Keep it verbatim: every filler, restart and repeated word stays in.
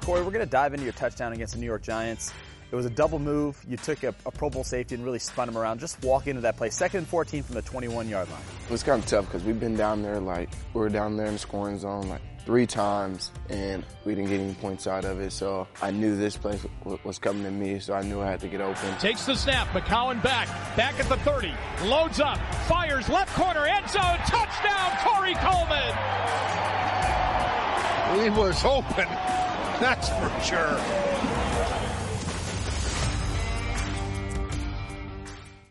Corey, we're going to dive into your touchdown against the New York Giants. It was a double move. You took a, a Pro Bowl safety and really spun him around. Just walk into that play. Second and fourteen from the twenty-one-yard line. It was kind of tough because we've been down there, like, we were down there in the scoring zone, like, three times, and we didn't get any points out of it. So I knew this play was coming to me, so I knew I had to get open. Takes the snap. McCown back. Back at the thirty. Loads up. Fires left corner. End zone. Touchdown, Corey Coleman. He was open. That's for sure.